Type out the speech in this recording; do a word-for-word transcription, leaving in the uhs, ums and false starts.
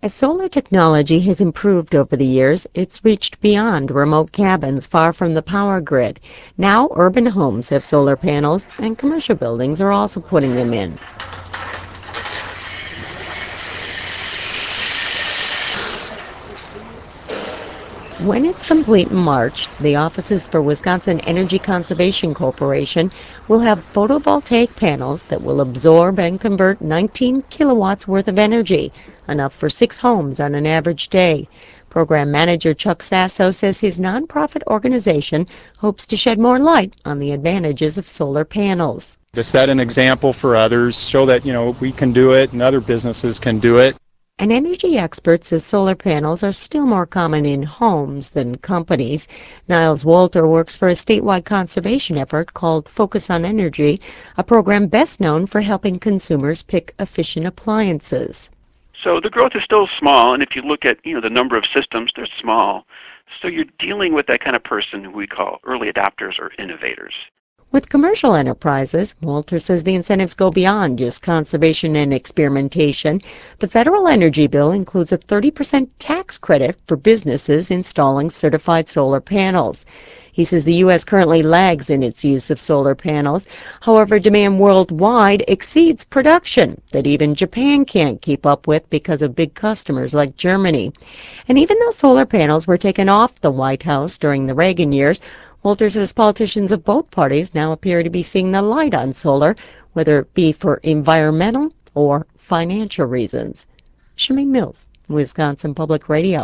As solar technology has improved over the years, it's reached beyond remote cabins far from the power grid. Now urban homes have solar panels, and commercial buildings are also putting them in. When it's complete in March, the offices for Wisconsin Energy Conservation Corporation will have photovoltaic panels that will absorb and convert nineteen kilowatts worth of energy, enough for six homes on an average day. Program manager Chuck Sasso says his nonprofit organization hopes to shed more light on the advantages of solar panels. To set an example for others, show that, you know, we can do it and other businesses can do it. An energy expert says solar panels are still more common in homes than companies. Niles Walter works for a statewide conservation effort called Focus on Energy, a program best known for helping consumers pick efficient appliances. So the growth is still small, and if you look at, you know, the number of systems, they're small. So you're dealing with that kind of person who we call early adopters or innovators. With commercial enterprises, Walter says the incentives go beyond just conservation and experimentation. The federal energy bill includes a thirty percent tax credit for businesses installing certified solar panels. He says the U S currently lags in its use of solar panels. However, demand worldwide exceeds production that even Japan can't keep up with because of big customers like Germany. And even though solar panels were taken off the White House during the Reagan years, Walter says politicians of both parties now appear to be seeing the light on solar, whether it be for environmental or financial reasons. Shameen Mills, Wisconsin Public Radio.